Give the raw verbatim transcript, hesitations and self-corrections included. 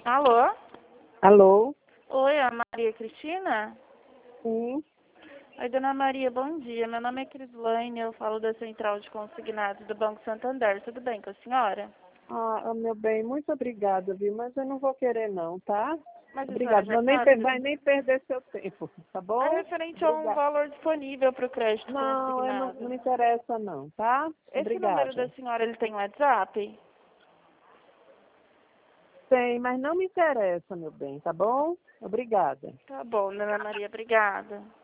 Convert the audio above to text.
Alô? Alô? Oi, a Maria Cristina? Sim. Oi, dona Maria, bom dia. Meu nome é Crislaine, eu falo da Central de Consignados do Banco Santander. Tudo bem com a senhora? Ah, meu bem, muito obrigada, viu? Mas eu não vou querer não, tá? Mas a senhora Obrigada. já Não nem sabe per- que vai nem perder seu tempo, tá é bom? referente a um Obrigada. valor disponível para o crédito Não, eu não, consignado. não me interessa não, tá? Esse número da Obrigada. senhora, ele tem WhatsApp? Tem, mas não me interessa, meu bem, tá bom? Obrigada. Tá bom, dona Maria, obrigada.